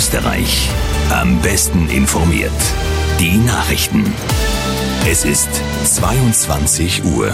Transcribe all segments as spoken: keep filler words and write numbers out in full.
Österreich. Am besten informiert. Die Nachrichten. Es ist zweiundzwanzig Uhr.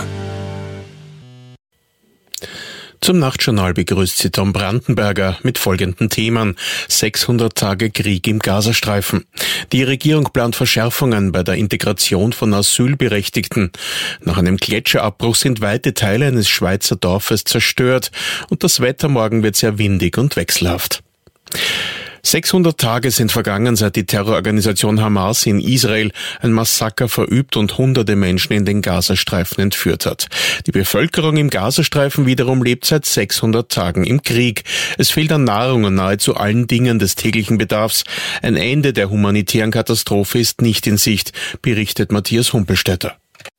Zum Nachtjournal begrüßt Sie Tom Brandenberger mit folgenden Themen. sechshundert Tage Krieg im Gazastreifen. Die Regierung plant Verschärfungen bei der Integration von Asylberechtigten. Nach einem Gletscherabbruch sind weite Teile eines Schweizer Dorfes zerstört und das Wetter morgen wird sehr windig und wechselhaft. sechshundert Tage sind vergangen, seit die Terrororganisation Hamas in Israel ein Massaker verübt und hunderte Menschen in den Gazastreifen entführt hat. Die Bevölkerung im Gazastreifen wiederum lebt seit sechshundert Tagen im Krieg. Es fehlt an Nahrung und nahezu allen Dingen des täglichen Bedarfs. Ein Ende der humanitären Katastrophe ist nicht in Sicht, berichtet Matthias Humpelstädter.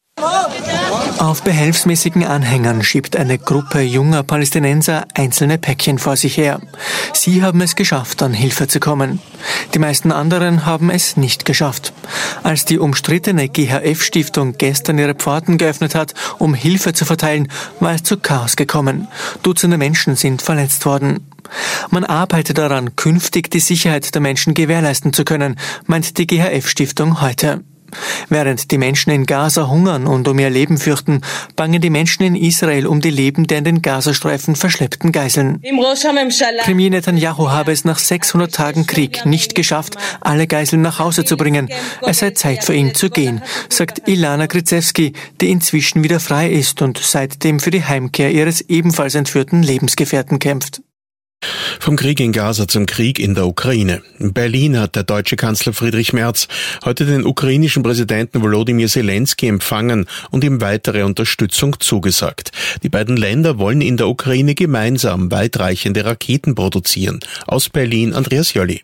Auf behelfsmäßigen Anhängern schiebt eine Gruppe junger Palästinenser einzelne Päckchen vor sich her. Sie haben es geschafft, an Hilfe zu kommen. Die meisten anderen haben es nicht geschafft. Als die umstrittene G H F-Stiftung gestern ihre Pforten geöffnet hat, um Hilfe zu verteilen, war es zu Chaos gekommen. Dutzende Menschen sind verletzt worden. Man arbeitet daran, künftig die Sicherheit der Menschen gewährleisten zu können, meint die G H F-Stiftung heute. Während die Menschen in Gaza hungern und um ihr Leben fürchten, bangen die Menschen in Israel um die Leben der in den Gazastreifen verschleppten Geiseln. Premier Netanyahu habe es nach sechshundert Tagen Krieg nicht geschafft, alle Geiseln nach Hause zu bringen. Es sei Zeit für ihn zu gehen, sagt Ilana Gryzewski, die inzwischen wieder frei ist und seitdem für die Heimkehr ihres ebenfalls entführten Lebensgefährten kämpft. Vom Krieg in Gaza zum Krieg in der Ukraine. In Berlin hat der deutsche Kanzler Friedrich Merz heute den ukrainischen Präsidenten Volodymyr Zelensky empfangen und ihm weitere Unterstützung zugesagt. Die beiden Länder wollen in der Ukraine gemeinsam weitreichende Raketen produzieren. Aus Berlin Andreas Jolli.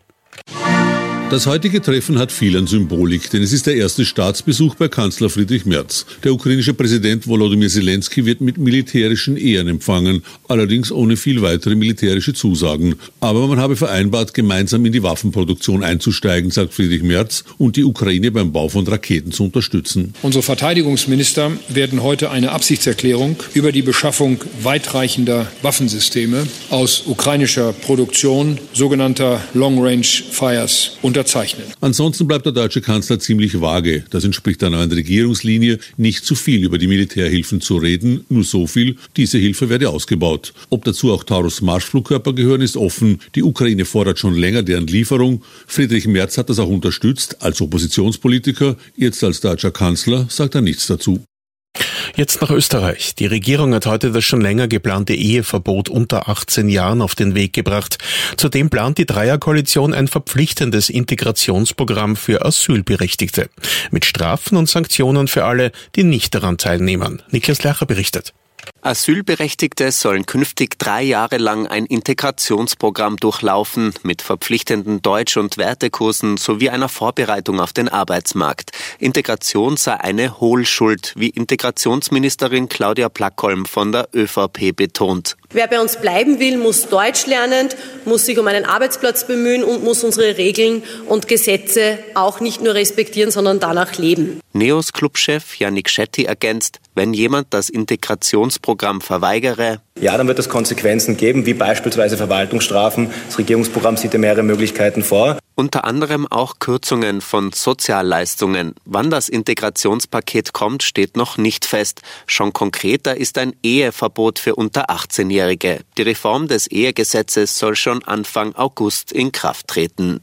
Das heutige Treffen hat viel an Symbolik, denn es ist der erste Staatsbesuch bei Kanzler Friedrich Merz. Der ukrainische Präsident Volodymyr Zelensky wird mit militärischen Ehren empfangen, allerdings ohne viel weitere militärische Zusagen. Aber man habe vereinbart, gemeinsam in die Waffenproduktion einzusteigen, sagt Friedrich Merz, und die Ukraine beim Bau von Raketen zu unterstützen. Unsere Verteidigungsminister werden heute eine Absichtserklärung über die Beschaffung weitreichender Waffensysteme aus ukrainischer Produktion, sogenannter Long-Range Fires, unterzeichnen. Ansonsten bleibt der deutsche Kanzler ziemlich vage. Das entspricht einer neuen Regierungslinie, nicht zu viel über die Militärhilfen zu reden, nur so viel, diese Hilfe werde ausgebaut. Ob dazu auch Taurus-Marschflugkörper gehören, ist offen. Die Ukraine fordert schon länger deren Lieferung. Friedrich Merz hat das auch unterstützt, als Oppositionspolitiker. Jetzt als deutscher Kanzler sagt er nichts dazu. Jetzt nach Österreich. Die Regierung hat heute das schon länger geplante Eheverbot unter achtzehn Jahren auf den Weg gebracht. Zudem plant die Dreierkoalition ein verpflichtendes Integrationsprogramm für Asylberechtigte. Mit Strafen und Sanktionen für alle, die nicht daran teilnehmen. Niklas Lercher berichtet. Asylberechtigte sollen künftig drei Jahre lang ein Integrationsprogramm durchlaufen mit verpflichtenden Deutsch- und Wertekursen sowie einer Vorbereitung auf den Arbeitsmarkt. Integration sei eine Hohlschuld, wie Integrationsministerin Claudia Plackholm von der ÖVP betont. Wer bei uns bleiben will, muss Deutsch lernen, muss sich um einen Arbeitsplatz bemühen und muss unsere Regeln und Gesetze auch nicht nur respektieren, sondern danach leben. Neos Clubchef Yannick Shetty ergänzt, wenn jemand das Integrationsprogramm verweigere, ja, dann wird es Konsequenzen geben, wie beispielsweise Verwaltungsstrafen. Das Regierungsprogramm sieht ja mehrere Möglichkeiten vor. Unter anderem auch Kürzungen von Sozialleistungen. Wann das Integrationspaket kommt, steht noch nicht fest. Schon konkreter ist ein Eheverbot für unter achtzehnjährige. Die Reform des Ehegesetzes soll schon Anfang August in Kraft treten.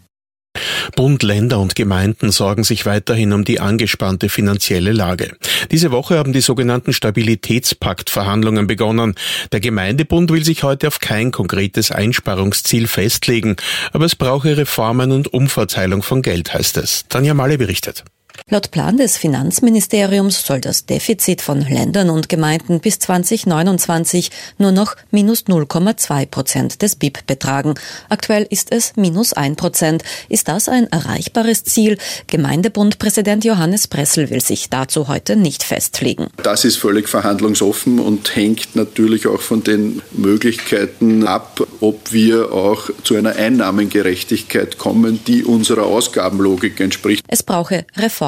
Bund, Länder und Gemeinden sorgen sich weiterhin um die angespannte finanzielle Lage. Diese Woche haben die sogenannten Stabilitätspakt-Verhandlungen begonnen. Der Gemeindebund will sich heute auf kein konkretes Einsparungsziel festlegen, aber es brauche Reformen und Umverteilung von Geld, heißt es. Tanja Malle berichtet. Laut Plan des Finanzministeriums soll das Defizit von Ländern und Gemeinden bis zwanzig neunundzwanzig nur noch minus null Komma zwei Prozent des B I P betragen. Aktuell ist es minus ein Prozent. Ist das ein erreichbares Ziel? Gemeindebundpräsident Johannes Pressel will sich dazu heute nicht festlegen. Das ist völlig verhandlungsoffen und hängt natürlich auch von den Möglichkeiten ab, ob wir auch zu einer Einnahmengerechtigkeit kommen, die unserer Ausgabenlogik entspricht. Es brauche Reformen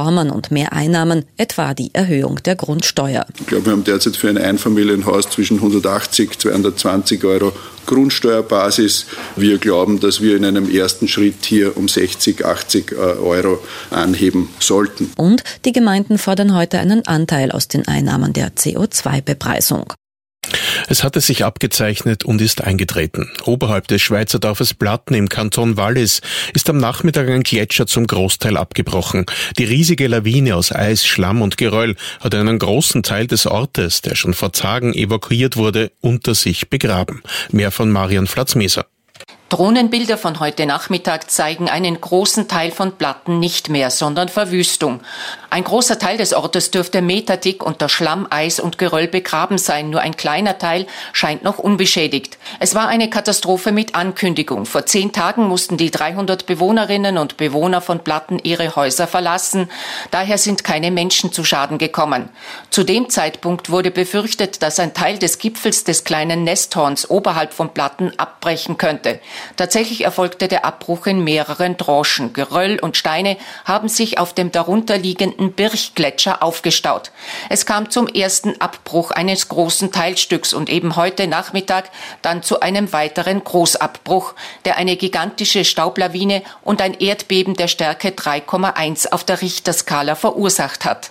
Reformen und mehr Einnahmen, etwa die Erhöhung der Grundsteuer. Ich glaube, wir haben derzeit für ein Einfamilienhaus zwischen hundertachtzig, zweihundertzwanzig Euro Grundsteuerbasis. Wir glauben, dass wir in einem ersten Schritt hier um sechzig, achtzig Euro anheben sollten. Und die Gemeinden fordern heute einen Anteil aus den Einnahmen der C O zwei Bepreisung. Es hatte sich abgezeichnet und ist eingetreten. Oberhalb des Schweizer Dorfes Platten im Kanton Wallis ist am Nachmittag ein Gletscher zum Großteil abgebrochen. Die riesige Lawine aus Eis, Schlamm und Geröll hat einen großen Teil des Ortes, der schon vor Tagen evakuiert wurde, unter sich begraben. Mehr von Marian Flatzmeser. Drohnenbilder von heute Nachmittag zeigen einen großen Teil von Platten nicht mehr, sondern Verwüstung. Ein großer Teil des Ortes dürfte meterdick unter Schlamm, Eis und Geröll begraben sein. Nur ein kleiner Teil scheint noch unbeschädigt. Es war eine Katastrophe mit Ankündigung. Vor zehn Tagen mussten die dreihundert Bewohnerinnen und Bewohner von Platten ihre Häuser verlassen. Daher sind keine Menschen zu Schaden gekommen. Zu dem Zeitpunkt wurde befürchtet, dass ein Teil des Gipfels des kleinen Nesthorns oberhalb von Platten abbrechen könnte. Tatsächlich erfolgte der Abbruch in mehreren Tranchen. Geröll und Steine haben sich auf dem darunterliegenden Birchgletscher aufgestaut. Es kam zum ersten Abbruch eines großen Teilstücks und eben heute Nachmittag dann zu einem weiteren Großabbruch, der eine gigantische Staublawine und ein Erdbeben der Stärke drei Komma eins auf der Richterskala verursacht hat.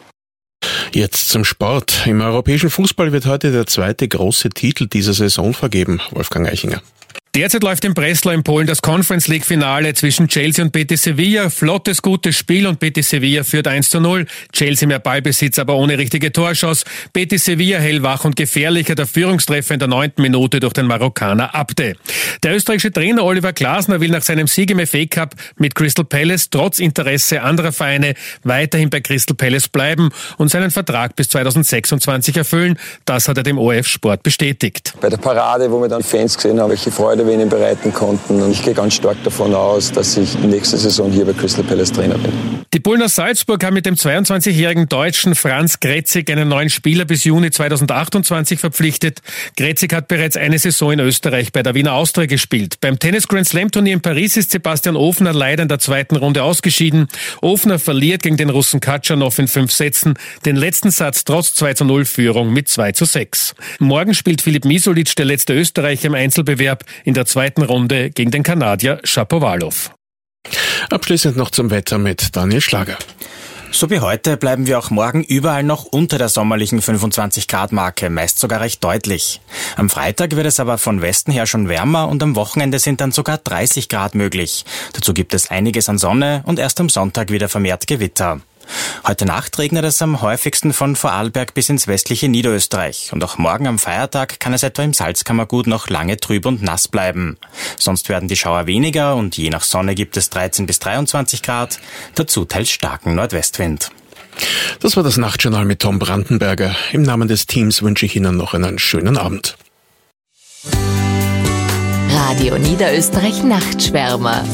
Jetzt zum Sport. Im europäischen Fußball wird heute der zweite große Titel dieser Saison vergeben. Wolfgang Eichinger. Derzeit läuft in Breslau in Polen das Conference League Finale zwischen Chelsea und Betis Sevilla. Flottes, gutes Spiel und Betis Sevilla führt eins zu null. Chelsea mehr Ballbesitz, aber ohne richtige Torchance. Betis Sevilla hellwach und gefährlicher, der Führungstreffer in der neunten Minute durch den Marokkaner Abde. Der österreichische Trainer Oliver Glasner will nach seinem Sieg im F A Cup mit Crystal Palace trotz Interesse anderer Vereine weiterhin bei Crystal Palace bleiben und seinen Vertrag bis zweitausendsechsundzwanzig erfüllen. Das hat er dem O R F Sport bestätigt. Bei der Parade, wo wir dann Fans gesehen haben, welche Freude wir ihnen bereiten konnten. Und ich gehe ganz stark davon aus, dass ich nächste Saison hier bei Crystal Palace Trainer bin. Die Bullen aus Salzburg haben mit dem zweiundzwanzigjährigen Deutschen Franz Gretzig einen neuen Spieler bis Juni zweitausendachtundzwanzig verpflichtet. Gretzig hat bereits eine Saison in Österreich bei der Wiener Austria gespielt. Beim Tennis Grand Slam Turnier in Paris ist Sebastian Ofner leider in der zweiten Runde ausgeschieden. Ofner verliert gegen den Russen Katschanow in fünf Sätzen den letzten Satz trotz zwei zu null Führung mit zwei zu sechs. Morgen spielt Filip Misolic, der letzte Österreicher im Einzelbewerb, in der zweiten Runde gegen den Kanadier Shapovalov. Abschließend noch zum Wetter mit Daniel Schlager. So wie heute bleiben wir auch morgen überall noch unter der sommerlichen fünfundzwanzig Grad Marke, meist sogar recht deutlich. Am Freitag wird es aber von Westen her schon wärmer und am Wochenende sind dann sogar dreißig Grad möglich. Dazu gibt es einiges an Sonne und erst am Sonntag wieder vermehrt Gewitter. Heute Nacht regnet es am häufigsten von Vorarlberg bis ins westliche Niederösterreich. Und auch morgen am Feiertag kann es etwa im Salzkammergut noch lange trüb und nass bleiben. Sonst werden die Schauer weniger und je nach Sonne gibt es dreizehn bis dreiundzwanzig Grad, dazu teils starken Nordwestwind. Das war das Nachtjournal mit Tom Brandenberger. Im Namen des Teams wünsche ich Ihnen noch einen schönen Abend. Radio Niederösterreich Nachtschwärmer.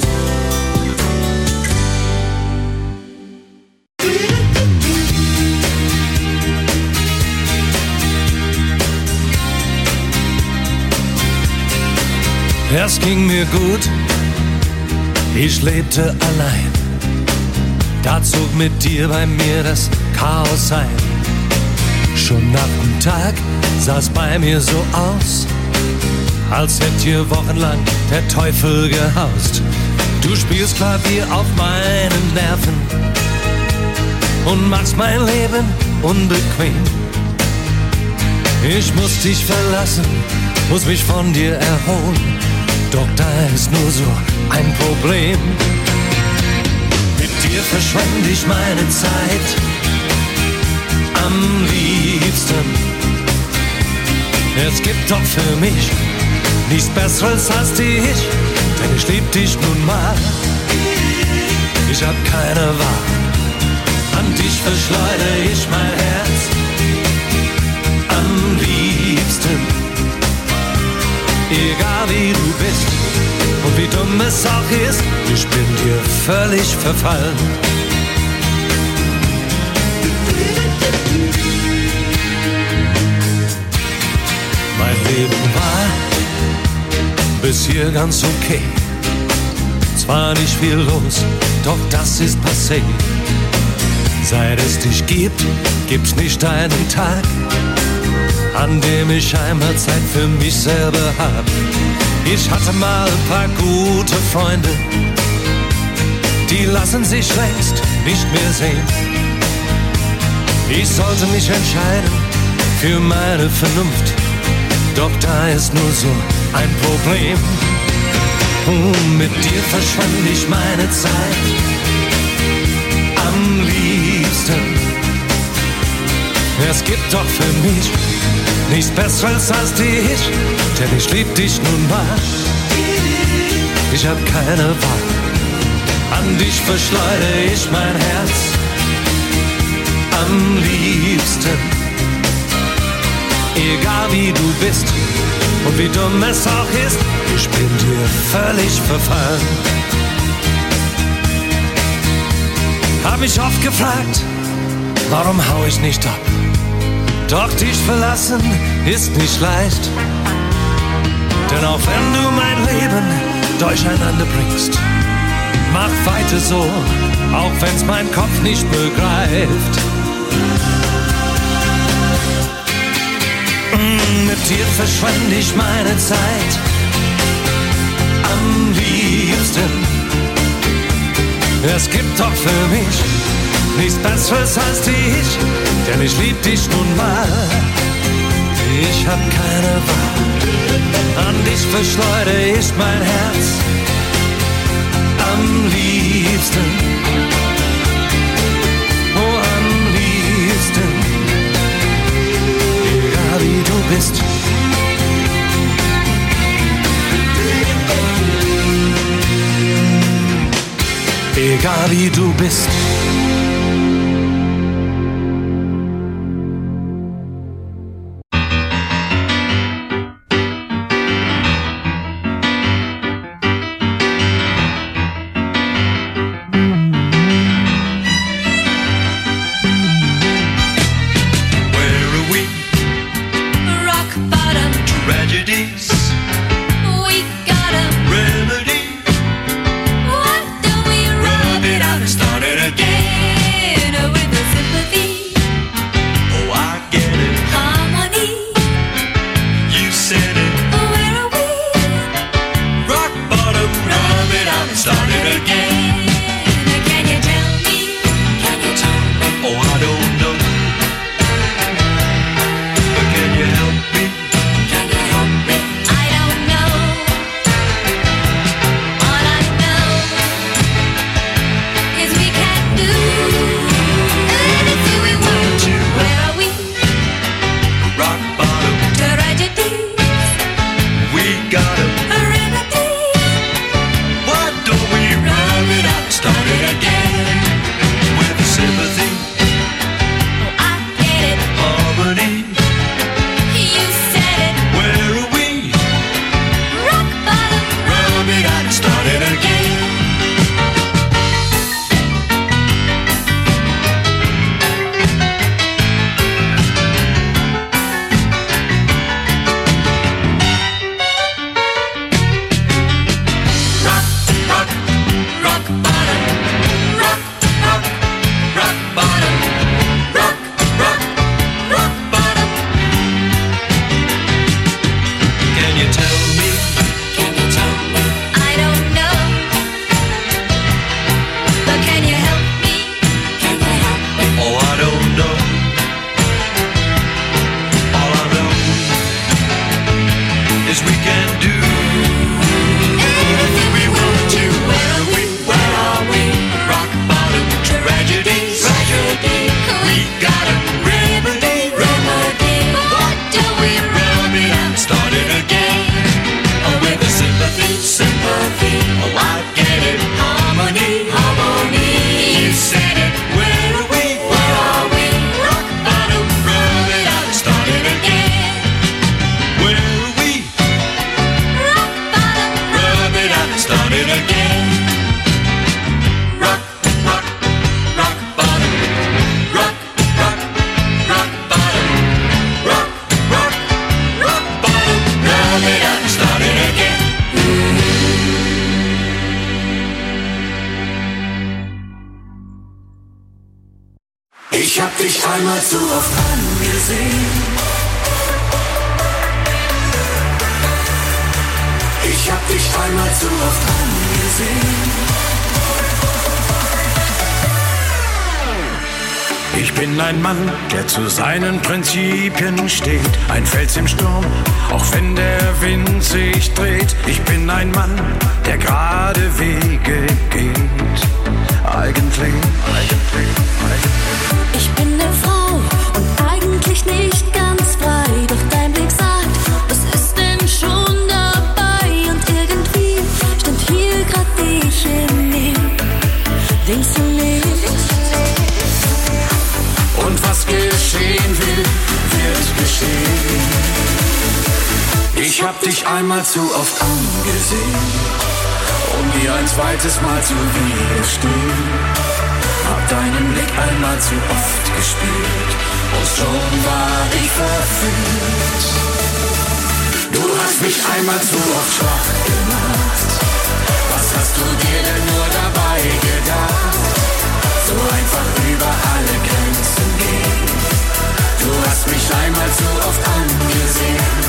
Es ging mir gut, ich lebte allein. Da zog mit dir bei mir das Chaos ein. Schon nach dem Tag sah's bei mir so aus, als hätt hier wochenlang der Teufel gehaust. Du spielst Klavier auf meinen Nerven und machst mein Leben unbequem. Ich muss dich verlassen, muss mich von dir erholen. Doch da ist nur so ein Problem. Mit dir verschwende ich meine Zeit am liebsten. Es gibt doch für mich nichts Besseres als dich, denn ich lieb dich nun mal. Ich hab keine Wahl, an dich verschleudere ich mein Herz am liebsten. Egal wie du bist und wie dumm es auch ist, ich bin dir völlig verfallen. Mein Leben war bis hier ganz okay. Zwar nicht viel los, doch das ist passé. Seit es dich gibt, gibt's nicht einen Tag, an dem ich einmal Zeit für mich selber hab. Ich hatte mal ein paar gute Freunde, die lassen sich längst nicht mehr sehen. Ich sollte mich entscheiden für meine Vernunft, doch da ist nur so ein Problem. Und mit dir verschwand ich meine Zeit am liebsten. Es gibt doch für mich nichts Besseres als dich, denn ich lieb dich nun mal. Ich hab keine Wahl, an dich verschleudere ich mein Herz am liebsten. Egal wie du bist und wie dumm es auch ist, ich bin dir völlig verfallen. Hab mich oft gefragt, warum hau ich nicht ab? Doch dich verlassen ist nicht leicht. Denn auch wenn du mein Leben durcheinander bringst, mach weiter so, auch wenn's mein Kopf nicht begreift. Mm, mit dir verschwende ich meine Zeit am liebsten. Es gibt doch für mich nichts Besseres als dich, denn ich lieb dich nun mal. Ich hab keine Wahl, an dich verschleudere ich mein Herz am liebsten. Oh, am liebsten. Egal wie du bist. Egal wie du bist. Start it again. Ich hab dich einmal zu oft angesehen. Ich hab dich einmal zu oft angesehen. Ich bin ein Mann, der zu seinen Prinzipien steht. Ein Fels im Sturm, auch wenn der Wind sich dreht. Ich bin ein Mann, der gerade Wege geht. Eigentlich, eigentlich, eigentlich. Ich bin eine Frau und eigentlich nicht ganz frei. Doch dein Blick sagt, was ist denn schon dabei? Und irgendwie stand hier grad ich in mir. Denkst du nicht? Und was geschehen will, wird geschehen. Ich hab dich einmal zu oft angesehen, um dir ein zweites Mal zu widerstehen. Hab deinen Blick einmal zu oft gespielt und schon war ich verführt. Du hast mich einmal zu oft schwach gemacht. Was hast du dir denn nur dabei gedacht? So einfach über alle Grenzen gehen. Du hast mich einmal zu oft angesehen.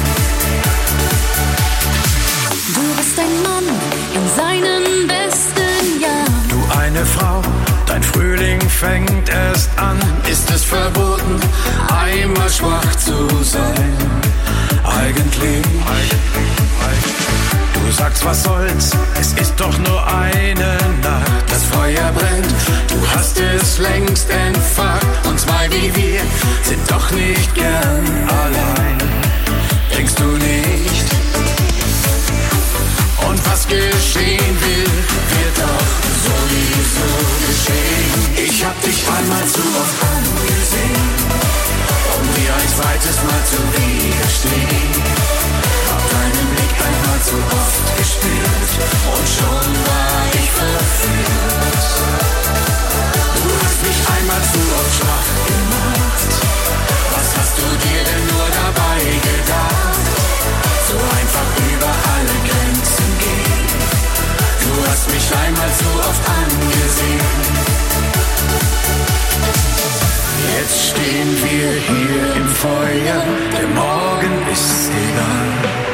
Du bist ein Mann in seinen besten Jahren. Du eine Frau, dein Frühling fängt erst an. Ist es verboten, einmal schwach zu sein? Eigentlich, eigentlich, eigentlich. Du sagst, was soll's, es ist doch nur eine Nacht. Das Feuer brennt, du hast es längst entfacht. Und zwei wie wir sind doch nicht gern allein. Denkst du nicht? Und was geschehen will, wird doch sowieso geschehen. Ich hab dich einmal zu oft angesehen, um dir ein zweites Mal zu widerstehen. Hab deinen Blick einmal zu oft gespürt und schon war ich verführt. Du hast mich einmal zu oft schwach gemacht. Was hast du dir denn nur dabei gedacht? So einfach über alle Grenzen gehen. Du hast mich einmal zu oft angesehen. Jetzt stehen wir hier im Feuer, der Morgen ist egal.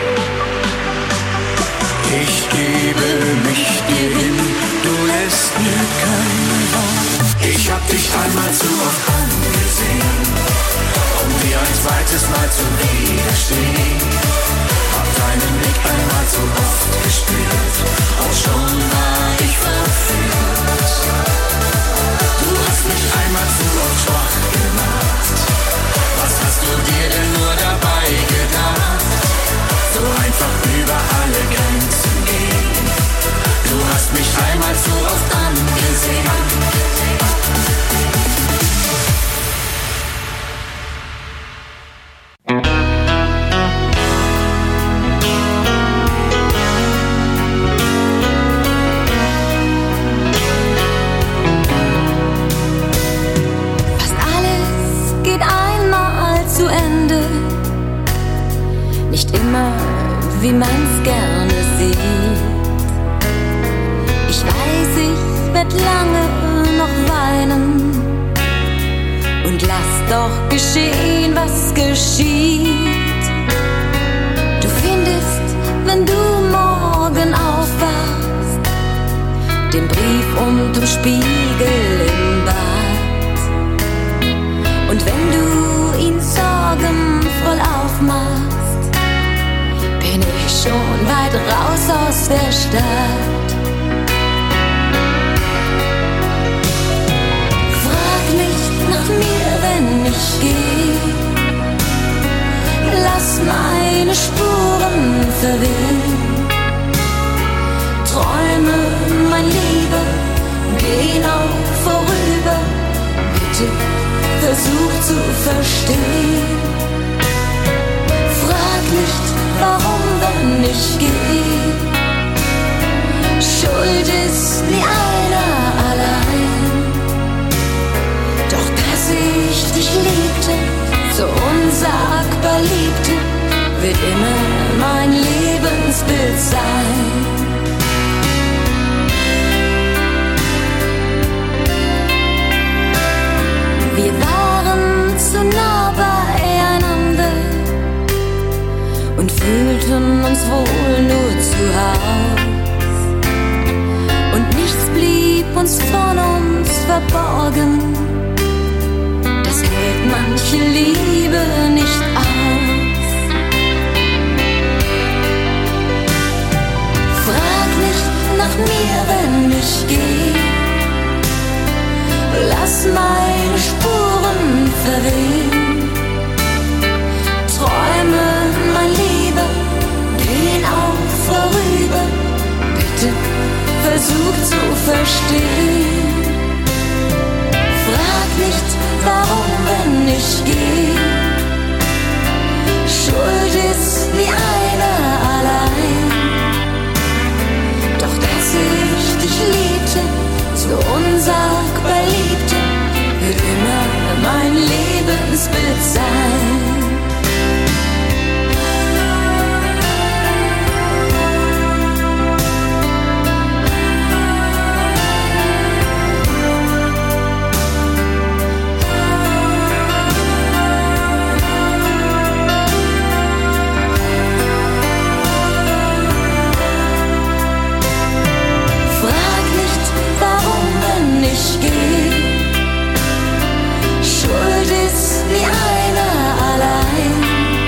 Ich gebe mich dir hin, du lässt mir keine Wahl. Ich hab dich einmal zu oft angesehen, um dir ein zweites Mal zu widerstehen. Hab deinen Blick einmal zu oft gespürt und schon war ich verführt. Du hast mich einmal zu oft schwach gemacht. Was hast du dir denn nur dabei gedacht? So einfach über alle Grenzen gehen. Du hast mich einmal zu oft angesehen. Wie man's gerne sieht. Ich weiß, ich werd lange noch weinen und lass doch geschehen, was geschieht. Du findest, wenn du morgen aufwachst, den Brief unterm Spiegel im Bad. Und wenn du ihn sorgenvoll aufmachst, bin ich schon weit raus aus der Stadt. Frag nicht nach mir, wenn ich geh. Lass meine Spuren verwehen. Träume, mein Liebe, gehen auch vorüber. Bitte versuch zu verstehen. Frag nicht, warum, wenn ich geh. Schuld ist nie einer allein. Doch dass ich dich liebte, so unsagbar liebte, wird immer mein Lebensbild sein. Wir waren fühlten uns wohl nur zu Haus. Und nichts blieb uns von uns verborgen. Das hält manche Liebe nicht aus. Frag nicht nach mir, wenn ich geh. Lass meine Spuren verwehen. Träume, mein Lieber, gehen auch vorüber. Bitte versuch zu verstehen. Frag nicht, warum, wenn ich geh. Schuld ist wie einer allein. Doch dass ich dich liebte, so unsagbar liebte, wird immer mein Lebensbild sein. Ich geh. Schuld ist wie einer allein.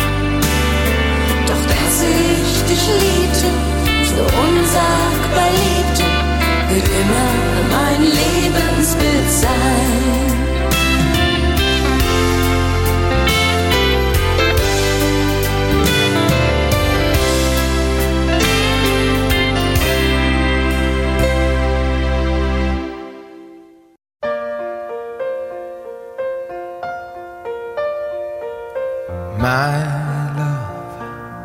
Doch dass ich dich liebte, so unsagbar liebte, wird immer mein Lebensbild sein. My love,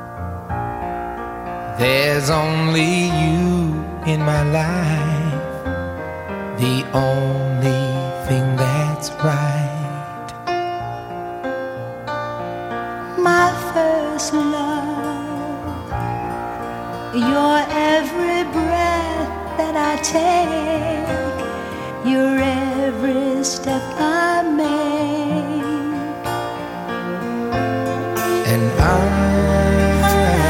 there's only you in my life, the only thing that's right. My first love, your every breath that I take, your every step I make. And I,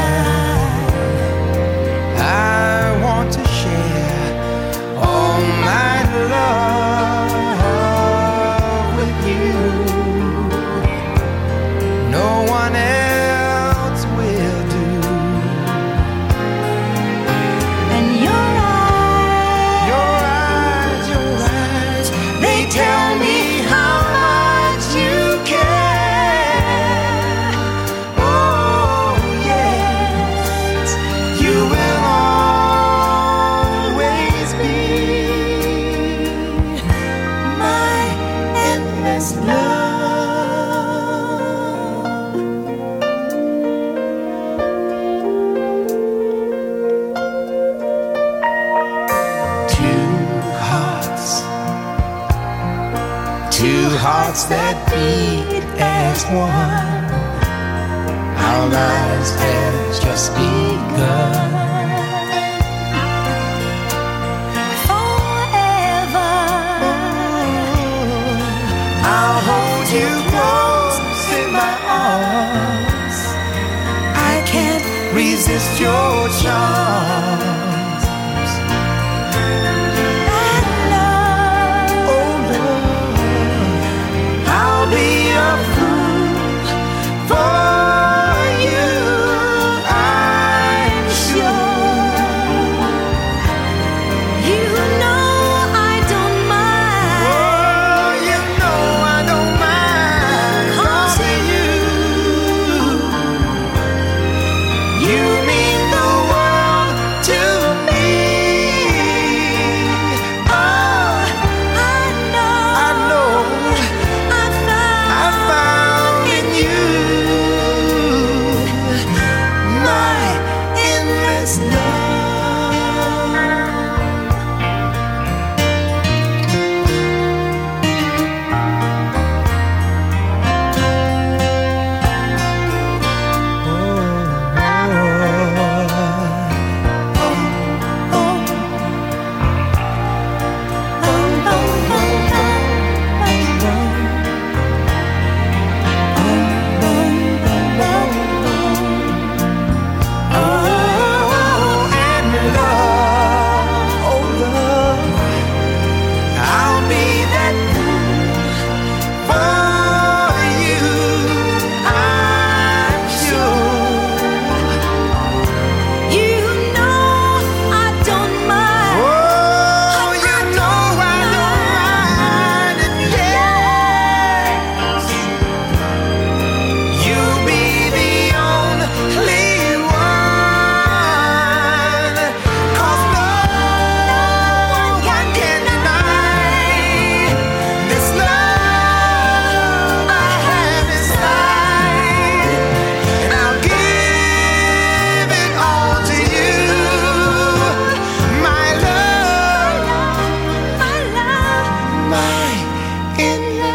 I want to share all my love with you. No one else will do. And your eyes, your eyes, your eyes, they tell me how much you care. Hearts that beat as one. Our lives have just begun. Forever, I'll hold you close in my arms. I can't resist your charms. Be a fool for you, I'm sure.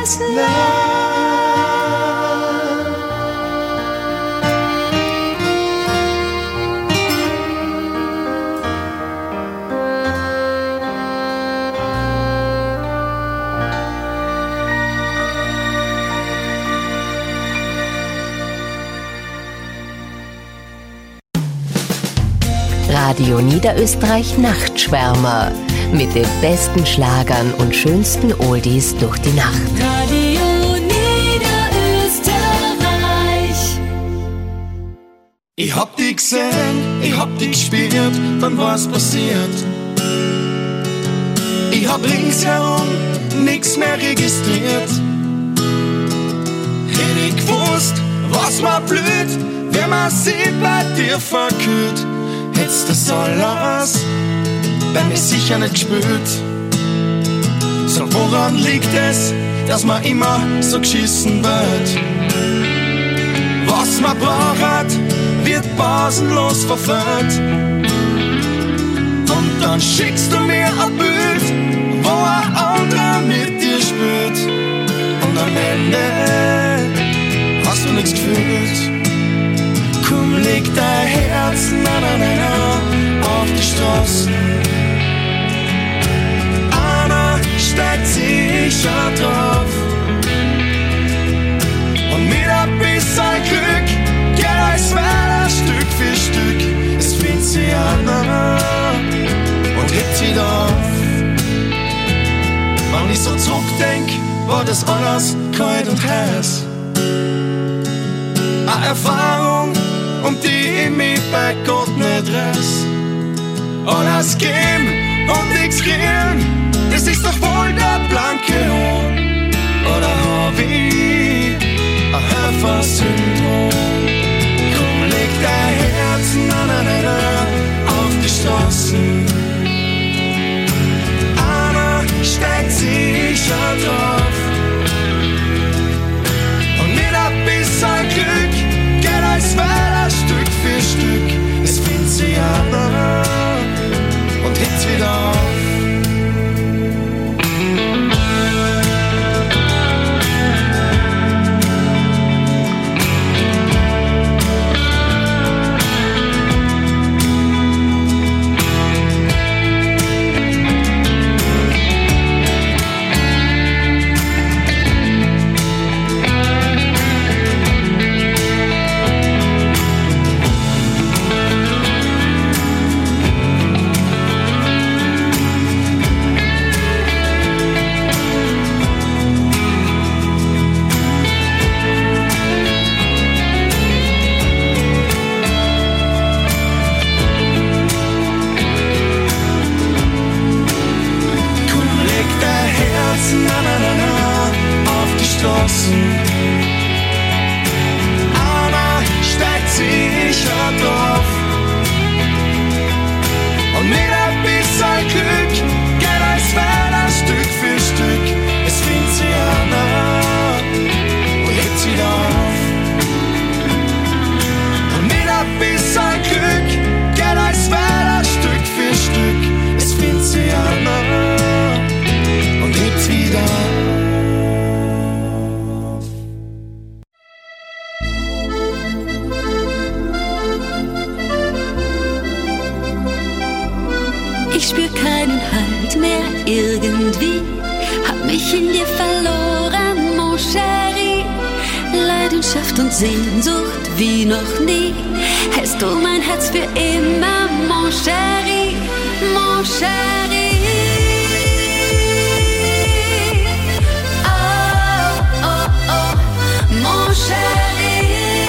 this love. Radio Niederösterreich Nachtschwärmer mit den besten Schlagern und schönsten Oldies durch die Nacht. Radio Niederösterreich. Ich hab dich gesehen, ich hab dich gespürt, dann war's passiert. Ich hab ringsherum nix mehr registriert. Hätte ich gewusst, was mir blüht, wenn man sieht bei dir verkühlt. Hättest das alles bei mir sicher nicht gespürt. So, woran liegt es, dass man immer so geschissen wird? Was man braucht, wird pausenlos verfehlt. Und dann schickst du mir ein Bild, wo ein anderer mit dir spielt. Und am Ende hast du nichts gefühlt. Komm, leg dein Herz, na na na na, auf die Straßen. Einer steigt sicher drauf. Und mit ein bisschen Glück geht alles weiter Stück für Stück. Es findet sich einer und hebt sie auf. Wenn ich so zurückdenk, war das alles kalt und heiß. Eine Erfahrung, um die ich mich bei Gott nicht reiß. Alles geben und nichts kriegen, das ist doch wohl der blanke Hohn. Oder hab ich ein Helfersyndrom? Komm, leg dein Herz, na na na na, auf die Straßen. Einer steigt sicher drauf. Und mit ein bisschen Glück geht alles weiter Stück für Stück. Es findet sich einer und hebt's wieder auf. Einer steigt sicher drauf. Und mit ein bisschen Glück geht alles weiter Stück für Stück. Es findet sich einer und hebt sie auf. Und mit ein bisschen Glück geht alles weiter Stück für Stück. Es findet sich einer und hebt wieder auf. Ich spür keinen Halt mehr irgendwie, hab mich in dir verloren, mon chéri. Leidenschaft und Sehnsucht wie noch nie, hältst du mein Herz für immer, mon chéri, mon chéri. Oh, oh, oh, mon chéri.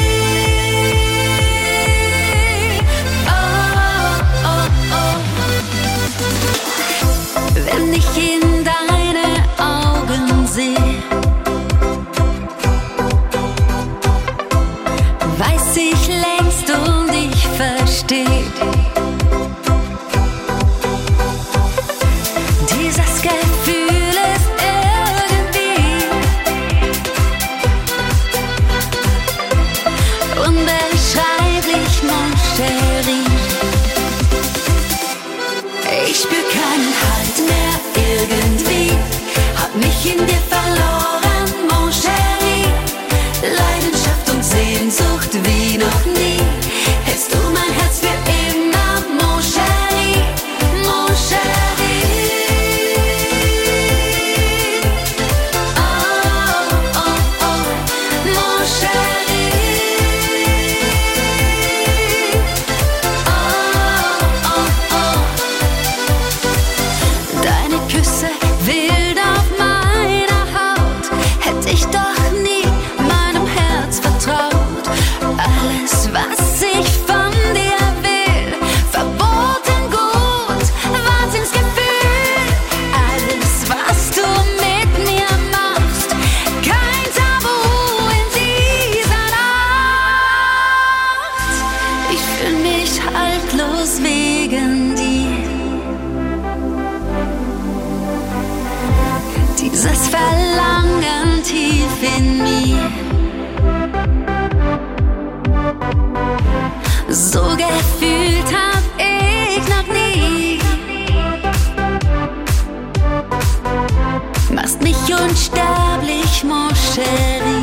Wenn ich in deine Augen sehe, weiß ich längst und ich verstehe. So gefühlt hab ich noch nie. Machst mich unsterblich, mon chéri.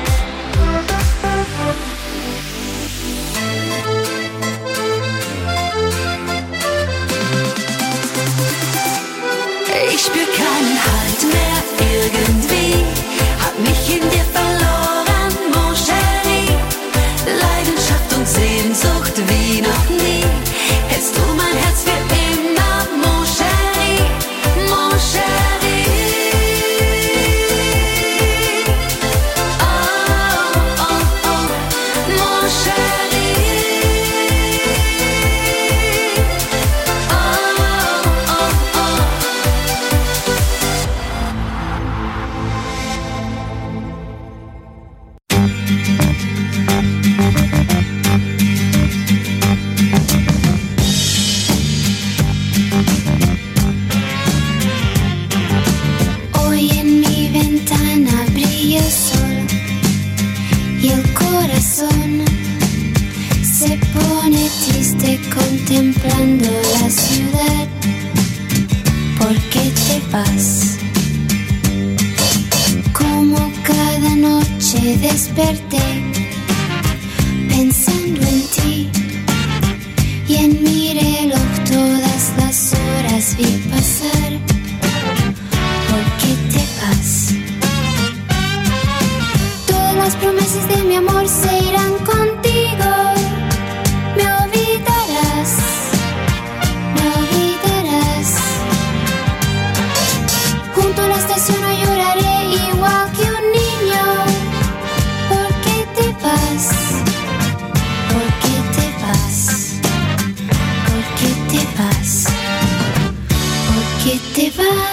Ich spür keinen Halt mehr irgendwie, hab mich in dir verloren, mon chéri. Leidenschaft und Sehnsucht wie noch nie, hältst du mein Herz für immer, mon chéri, mon chéri. Oh, oh, oh, mon chéri. Oh, oh, oh. Hoy en mi ventana brilla el sol y el corazón se pone triste contemplando la ciudad. ¿Por qué te vas? Como cada noche desperté pensando en ti y en mi reloj todas las horas vi pasar. ¿Por qué te vas? Todas las promesas de mi amor se irán contigo. Me olvidarás, me olvidarás. Junto a la estación no lloraré igual que un niño. ¿Por qué te vas? ¿Por qué te vas? ¿Por qué te vas? ¿Por qué te vas?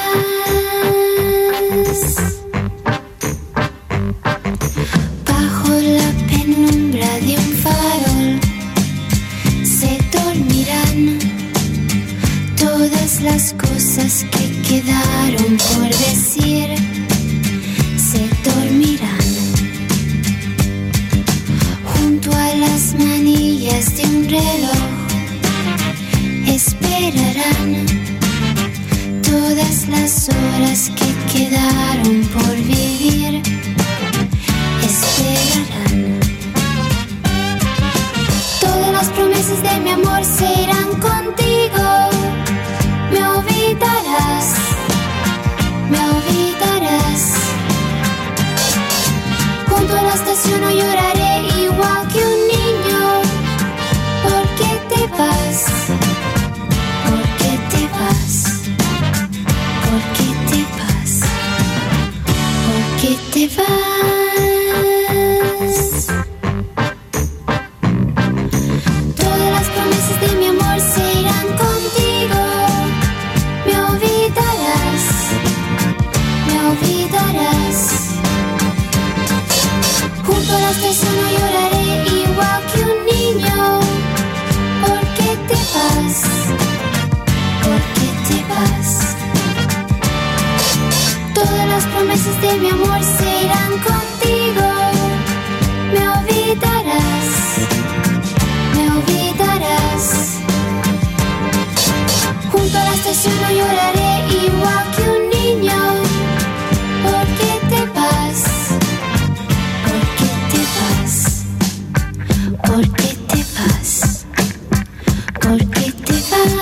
Bajo la penumbra de un farol se dormirán todas las cosas que quedaron por decir. Se dormirán junto a las manillas de un reloj. Esperarán todas las horas que quedaron por vivir. Esperarán. Todas las promesas de mi amor se irán contigo. Me olvidarás, me olvidarás. Junto a la estación no lloraré igual que un niño. ¿Por qué te vas? ¿Por qué te vas? ¿Por qué te vas? ¿Por qué te vas? Todas las promesas de mi amor se irán contigo. Me olvidarás, me olvidarás. Junto a la estación no lloraré igual que un niño. ¿Por qué te vas? ¿Por qué te vas? Todas las promesas de mi amor se irán contigo. Me olvidarás, me olvidarás. Junto a la estación no lloraré igual que un niño. ¿Por qué te vas? ¿Por qué te vas? ¿Por qué te vas? ¿Por qué te vas?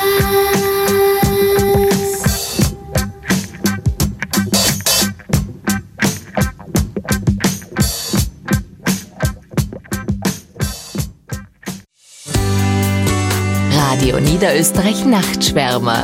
Radio Niederösterreich Nachtschwärmer.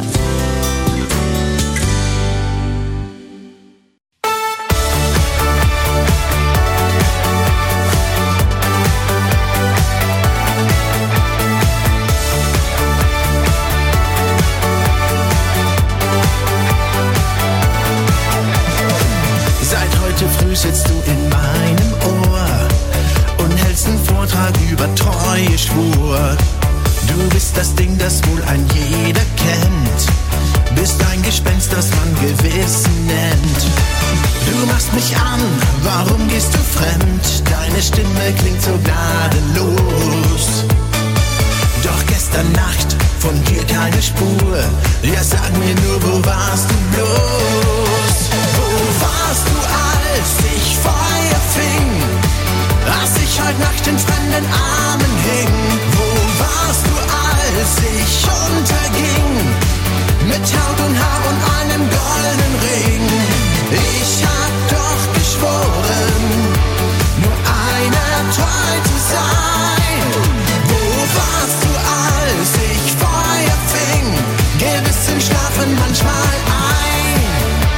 Seit heute früh sitzt du in meinem Ohr und hältst einen Vortrag über treue Schwur. Du bist das Ding, das wohl ein jeder kennt. Bist ein Gespenst, das man Gewissen nennt. Du machst mich an, warum gehst du fremd? Deine Stimme klingt so gnadenlos. Doch gestern Nacht von dir keine Spur. Ja, sag mir nur, wo warst du bloß? Wo warst du, als ich Feuer fing? Als ich heute Nacht in fremden Armen hing? Wo warst du, als ich unterging? Mit Haut und Haar und einem goldenen Ring. Ich hab doch geschworen, nur einer treu zu sein. Wo warst du, als ich Feuer fing? Gewissen schlafen manchmal ein.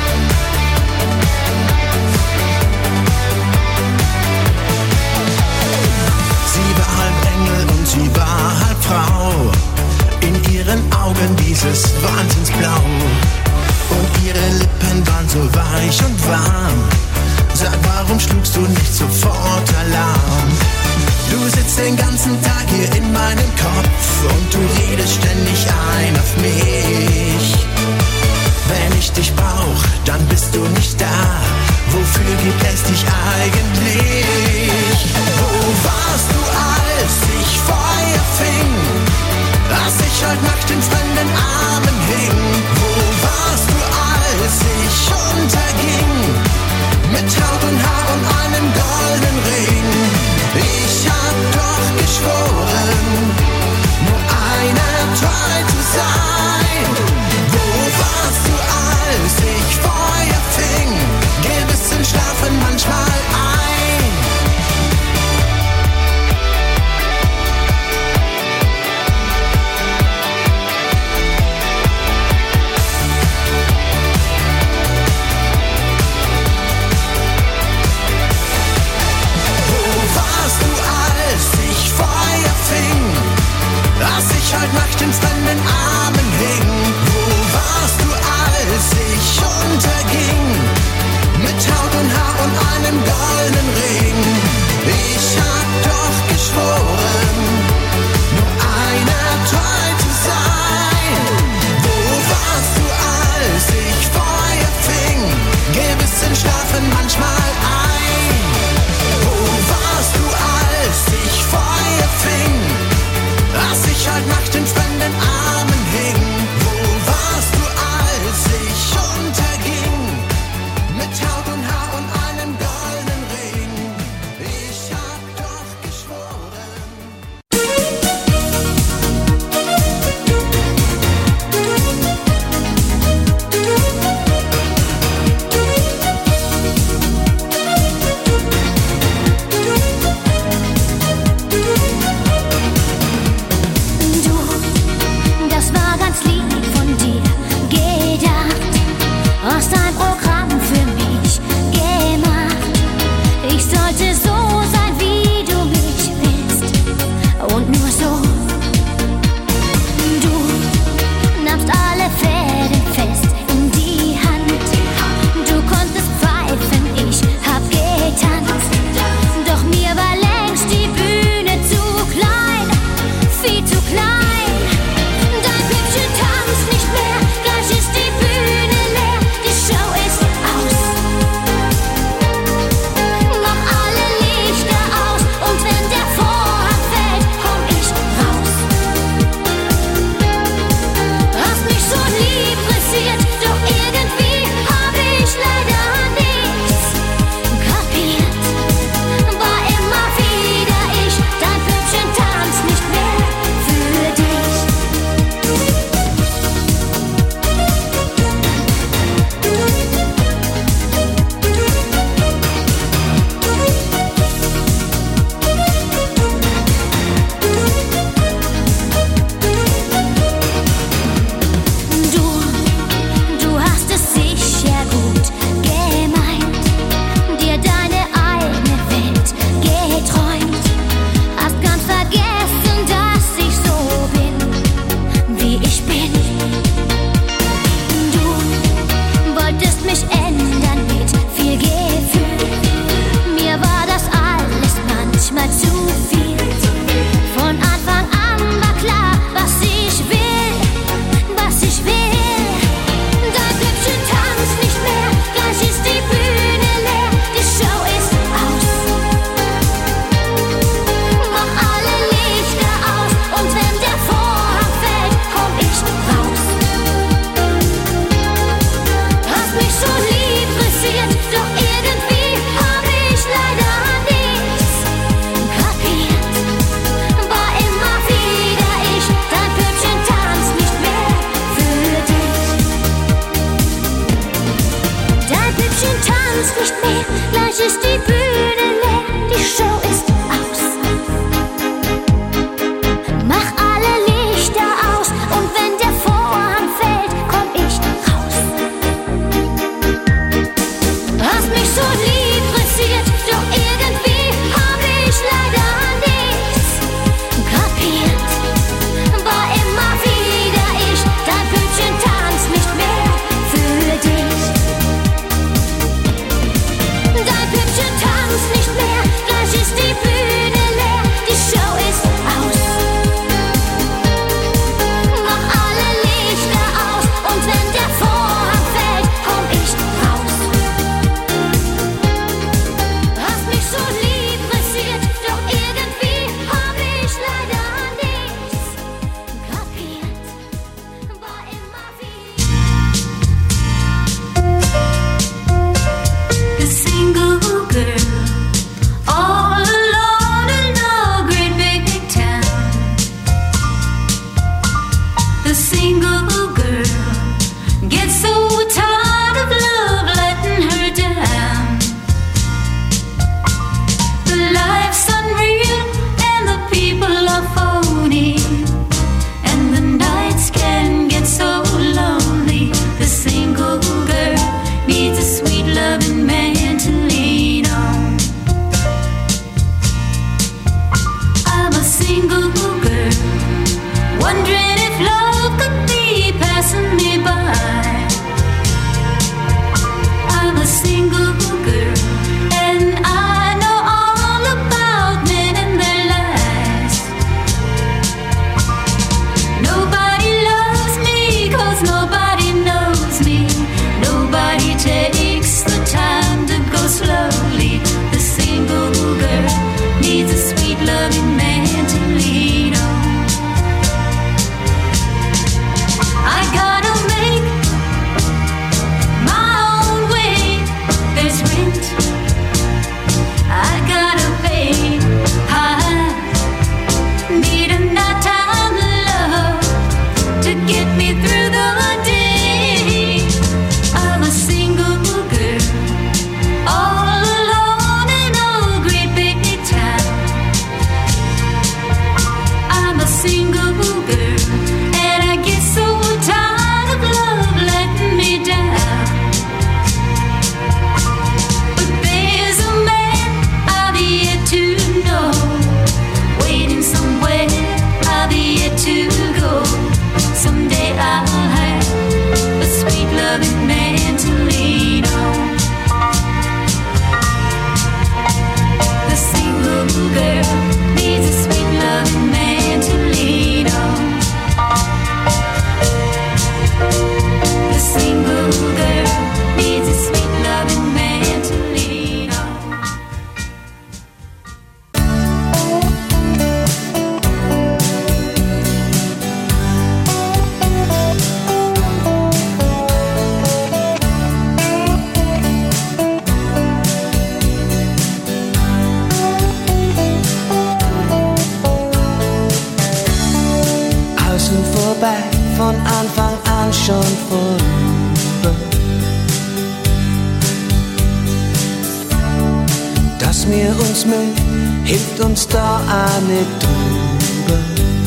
Sie war halb Engel und sie war halb Frau. In ihren Augen dieses Wahnsinnsblau. Und ihre Lippen waren so weich und warm. Sag, warum schlugst du nicht sofort Alarm? Du sitzt den ganzen Tag hier in meinem Kopf und du redest ständig ein auf mich. Wenn ich dich brauch, dann bist du nicht da. Wofür gibt es dich eigentlich? Wo warst du, als ich Feuer fing? Als ich heute Nacht in fremden Armen hing? Wo warst du, als ich unterging? Mit Haut und Haar und einem goldenen Ring. Ich hab doch geschworen, nur einer treu zu sein. Wo warst du, als ich Feuer fing? Gewissen schlafen manchmal ein. Als ich heute Nacht in fremden Armen hing? Wo warst du, als ich unterging? Mit Haut und Haar und einem goldenen Ring. Ich hab doch geschworen, nur einer treu zu sein. Wo warst du, als ich Feuer fing? Gewissen schlafen manchmal ein. Wo warst du, als ich Feuer fing? Als ich heute Nacht in fremden Armen hing? Wo warst du, als ich unterging? Mit Haut und Haar und einem goldenen Ring. Ich hab doch geschworen. tanzt nicht mehr, gleich ist die Bühne leer, die Show ist aus. Mach alle Lichter aus und wenn der Vorhang fällt, komm ich raus. Hast mich so lieb dressiert, doch irgendwie hab ich leider nichts kapiert. War immer wieder ich, dein Püppchen tanzt nicht mehr für dich. Dein Püppchen tanzt nicht mehr, gleich ist die Bühne leer, die Show ist aus. Mach alle Lichter aus und wenn der Vorhang fällt, komm ich raus. Hast mich so lieb dressiert, doch irgendwie hab ich leider nichts kapiert. War immer wieder the single girl, all alone in a great big town. The single girl gets so tired of love letting her down. The life's unreal and the people are phony, and the nights can get so lonely. The single girl needs a sweet loving man to lean on. I'm a single girl, wondering if love could be passing me by. I'm a single girl, and I know all about men and their lies. Nobody loves me, 'cause nobody knows me. Nobody takes the time to go slowly. The single girl needs a sweet loving man to lean on. I gotta make my own way. There's rent I gotta pay. I need a nighttime love to get me through the day. I'm a single girl, all alone in a great big town. I'm a single girl, and I get so tired of love letting me down. But there's a man I've yet to know, waiting somewhere I've yet to go. Someday I'll have a sweet loving man to lean on. The single girl needs a sweet loving man to lean on. The single girl needs a sweet loving man to lean on. Außen vorbei, von Anfang an schon vorüber. Dass wir uns mögen, hilft uns da auch nicht drüber.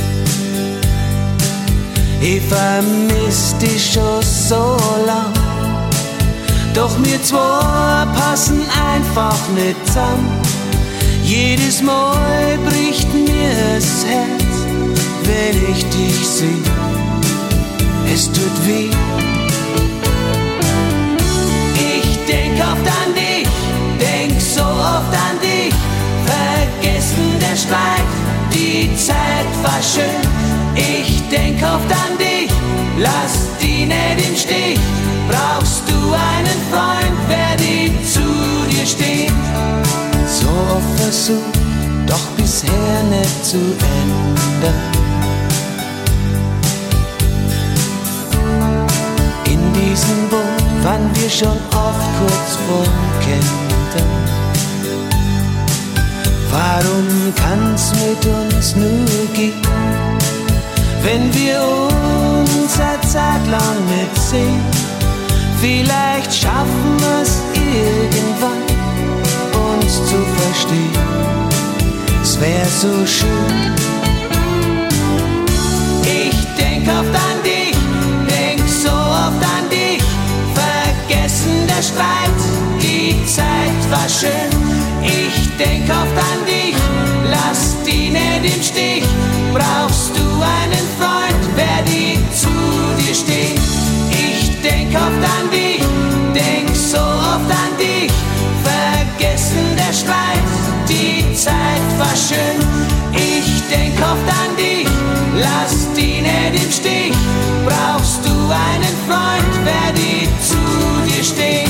Ich vermiss dich schon so lang, doch wir zwei passen einfach nicht zusammen. Jedes Mal bricht mir das Herz, wenn ich dich seh. Es tut weh. Ich denk oft an dich, denk so oft an dich. Vergessen der Streit, die Zeit war schön. Ich denk oft an dich, lass die nicht im Stich. Brauchst du einen Freund, wer die zu dir steht? So oft versucht, doch bisher nicht zu ändern. In diesem Boot waren wir schon oft kurz vorm Kentern. Warum kann's mit uns nur gehen, wenn wir uns eine Zeit lang nicht sehen? Vielleicht schaffen wir's irgendwann uns zu verstehen. Es wär so schön. Ich denk oft an dich, denk so oft an dich. Vergessen der Streit, die Zeit war schön. Ich denk oft an dich, lass die nicht im Stich. Brauchst du einen Freund, wer die zu dir steht. Ich denk oft an dich, denk so oft an dich. Vergessen der Streit, die Zeit war schön. Ich denk oft an dich, lass die nicht im Stich. Brauchst du einen Freund, wer die zu dir steht.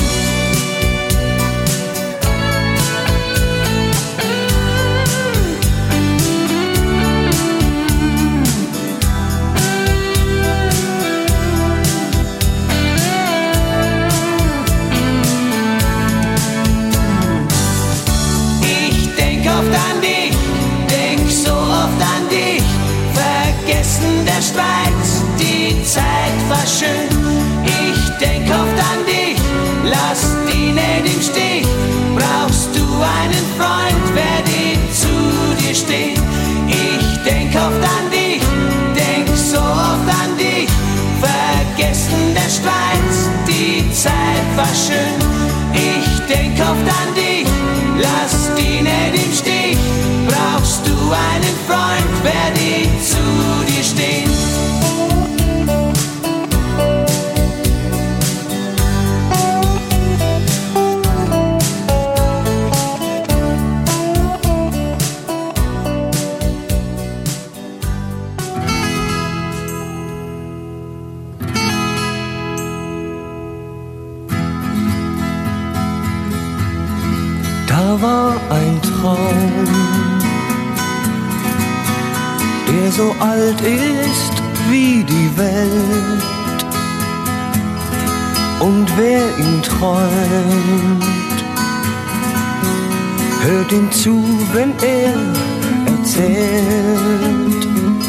Der Streit, die Zeit war schön. Ich denk oft an dich, lass die nicht im Stich. Brauchst du einen Freund, wer dir zu dir steht. Ich denk oft an dich, denk so oft an dich. Vergessen der Streit, die Zeit war schön. Ich denk oft an dich, lass die nicht im Stich. Brauchst du einen Freund, wer dir zu dir steht. Da war ein Traum, der so alt ist wie die Welt. Und wer ihn träumt, hört ihm zu, wenn er erzählt.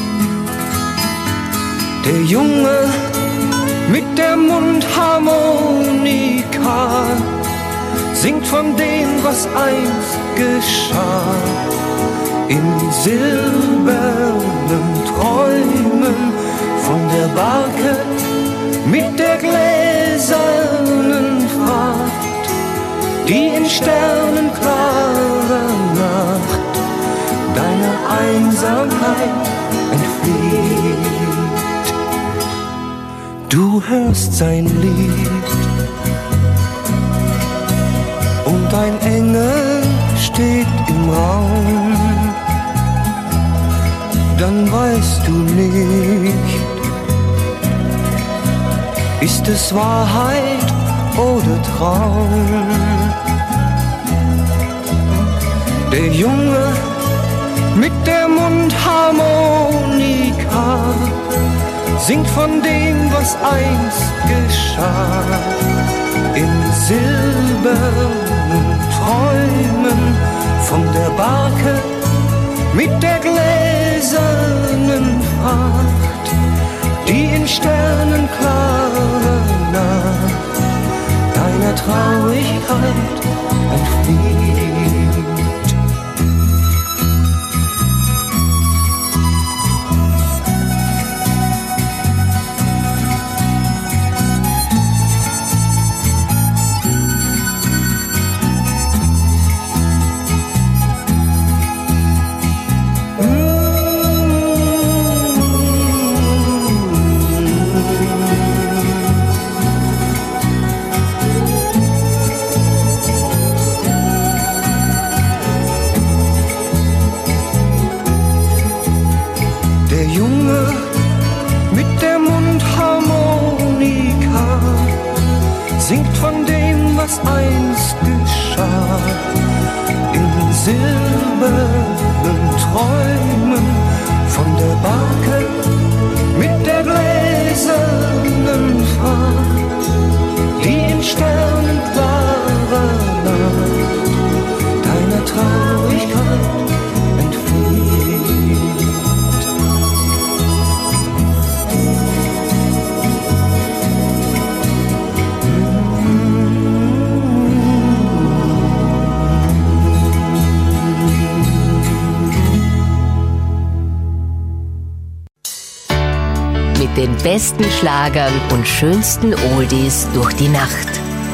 Der Junge mit der Mundharmonika singt von dem, was einst geschah. In silbernen Träumen von der Barke mit der gläsernen Fracht, die in sternenklarer Nacht deiner Einsamkeit entflieht. Du hörst sein Lied und ein Engel steht im Raum. Dann weißt du nicht, ist es Wahrheit oder Traum? Der Junge mit der Mundharmonika singt von dem, was einst geschah. In silbernen Träumen von der Barke mit der gläsernen Fracht, die in sternenklarer Nacht deiner Traurigkeit entflieht. Singt von dem, was einst geschah. In silbernen Träumen von der Barke mit der gläsernen Fahrt, die in sternenklarer Nacht deiner Traurigkeit entflieht. Mm-hmm. den besten Schlagern und schönsten Oldies durch die Nacht.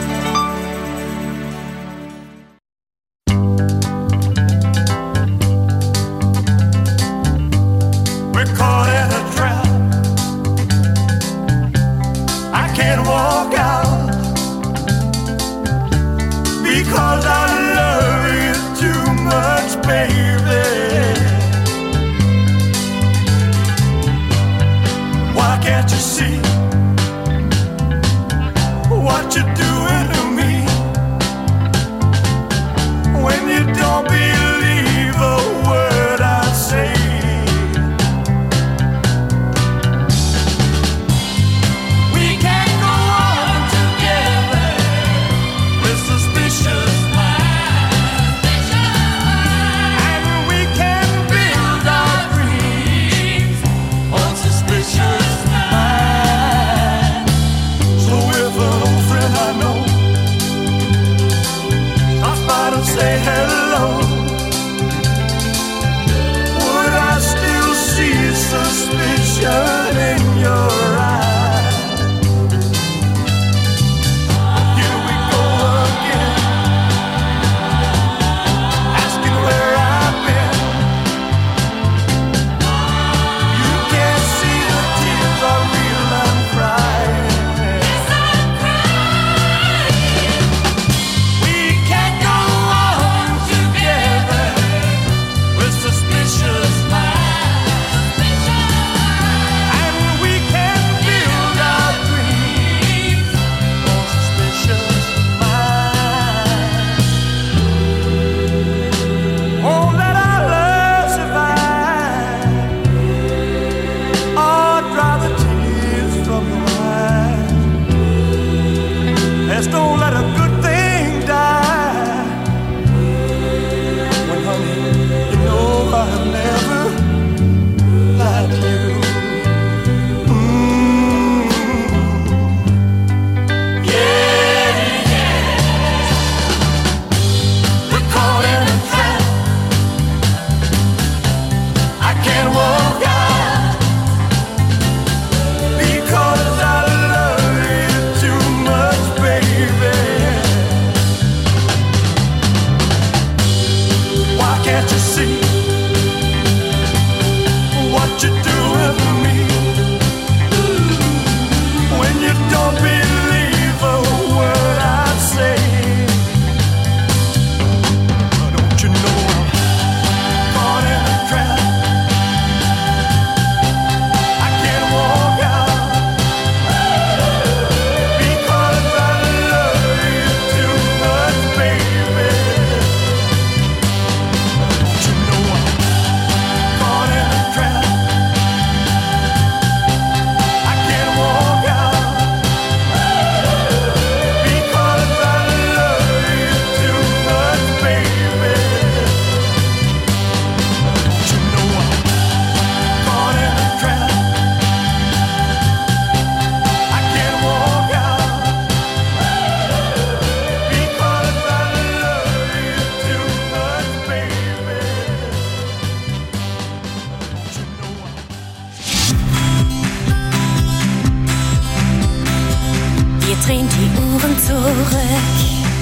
drehen die Uhren zurück.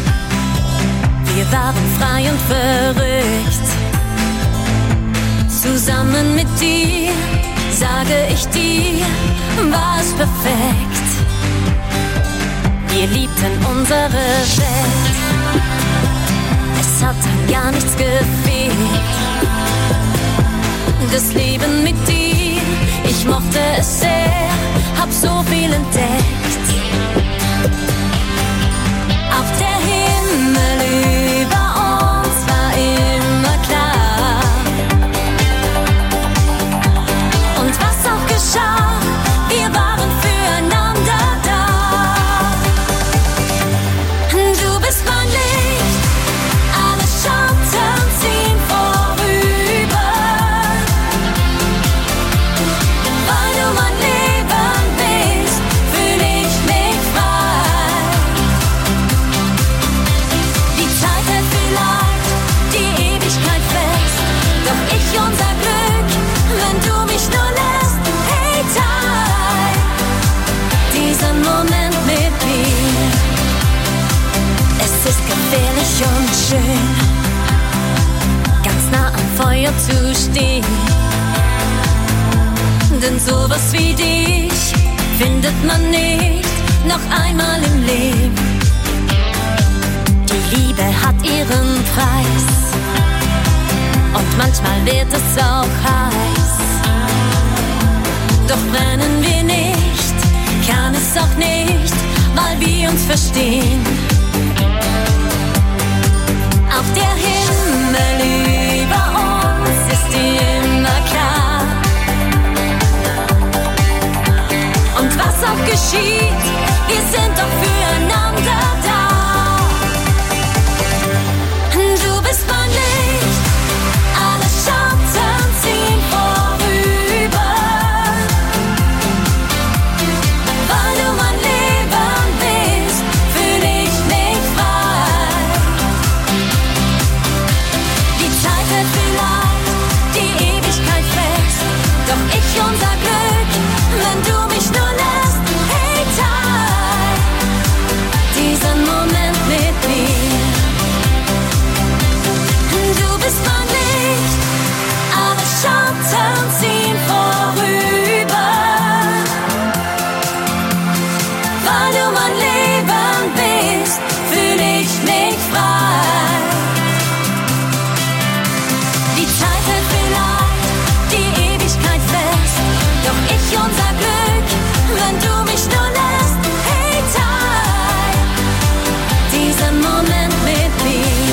Wir waren frei und verrückt. Zusammen mit dir, sage ich dir, war es perfekt. Wir liebten unsere Welt. Es hat an gar nichts gefehlt. Das Leben mit dir, ich mochte es sehr, hab so viel entdeckt. Auch der Himmel über uns war immer klar. Und was auch geschah, wir waren füreinander da. Du bist mein Licht, alle Schatten ziehen vorüber. Weil du mein Leben bist, fühl zu stehen. Denn sowas wie dich findet man nicht noch einmal im Leben. Die Liebe hat ihren Preis und manchmal wird es auch heiß. Doch brennen wir nicht, kann es auch nicht, weil wir uns verstehen. Auch der Himmel über uns ist dir immer klar. Und was auch geschieht, wir sind doch füreinander da. Du bist mein Licht, alle Schatten ziehen vorüber. Weil du mein Leben bist, fühl ich mich frei. Die Zeit hält vielleicht die Ewigkeit fest, doch ich unser Glück, wenn du mich nur lässt. Hey, teil diesen Moment mit mir. Du bist mein Licht, alle Schatten ziehen vorüber. Weil du mein Leben bist, fühl ich mich frei. Die Zeit hält vielleicht die Ewigkeit fest, doch ich unser Glück, wenn du mich nur lässt. Hey, teil diesen Moment mit mir.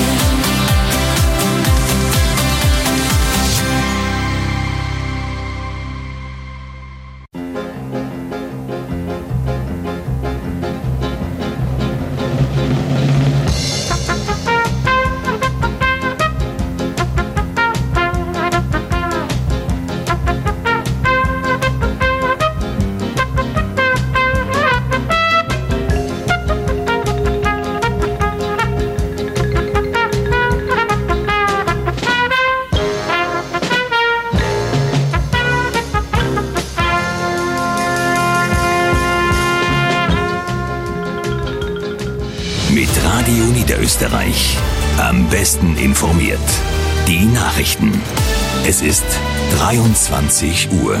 Mit Radio Niederösterreich. Am besten informiert. Die Nachrichten. Es ist dreiundzwanzig Uhr.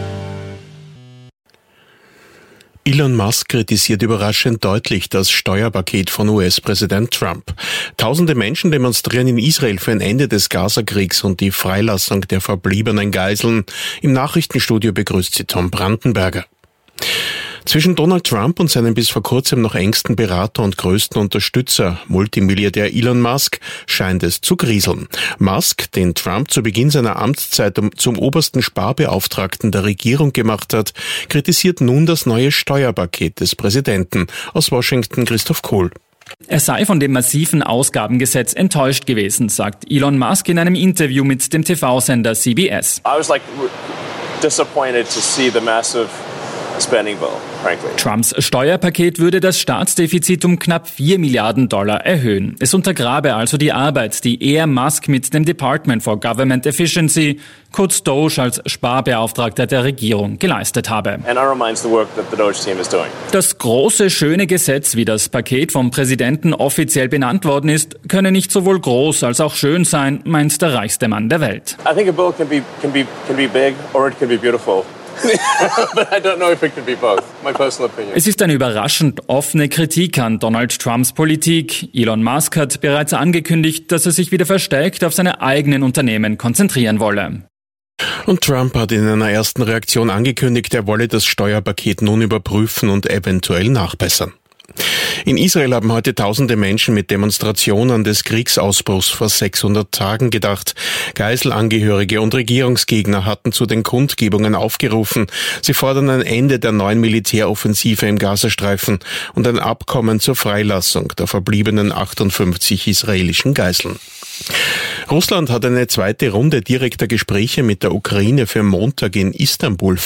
Elon Musk kritisiert überraschend deutlich das Steuerpaket von U S-Präsident Trump. Tausende Menschen demonstrieren in Israel für ein Ende des Gaza-Kriegs und die Freilassung der verbliebenen Geiseln. Im Nachrichtenstudio begrüßt sie Tom Brandenberger. Zwischen Donald Trump und seinem bis vor kurzem noch engsten Berater und größten Unterstützer, Multimilliardär Elon Musk, scheint es zu kriseln. Musk, den Trump zu Beginn seiner Amtszeit zum obersten Sparbeauftragten der Regierung gemacht hat, kritisiert nun das neue Steuerpaket des Präsidenten. Aus Washington Christoph Kohl. Er sei von dem massiven Ausgabengesetz enttäuscht gewesen, sagt Elon Musk in einem Interview mit dem T V-Sender C B S. I was like disappointed to see the massive spending bill, frankly. Trumps Steuerpaket würde das Staatsdefizit um knapp vier Milliarden Dollar erhöhen. Es untergrabe also die Arbeit, die er, Musk, mit dem Department for Government Efficiency, kurz D O G E als Sparbeauftragter der Regierung, geleistet habe. And undermines the work that the D O G E team is doing. Das große, schöne Gesetz, wie das Paket vom Präsidenten offiziell benannt worden ist, könne nicht sowohl groß als auch schön sein, meint der reichste Mann der Welt. I think a bill can be can be can be big or it can be beautiful. But I don't know if it could be both. My personal opinion. Es ist eine überraschend offene Kritik an Donald Trumps Politik. Elon Musk hat bereits angekündigt, dass er sich wieder verstärkt auf seine eigenen Unternehmen konzentrieren wolle. Und Trump hat in einer ersten Reaktion angekündigt, er wolle das Steuerpaket nun überprüfen und eventuell nachbessern. In Israel haben heute tausende Menschen mit Demonstrationen des Kriegsausbruchs vor sechshundert Tagen gedacht. Geiselangehörige und Regierungsgegner hatten zu den Kundgebungen aufgerufen. Sie fordern ein Ende der neuen Militäroffensive im Gazastreifen und ein Abkommen zur Freilassung der verbliebenen achtundfünfzig israelischen Geiseln. Russland hat eine zweite Runde direkter Gespräche mit der Ukraine für Montag in Istanbul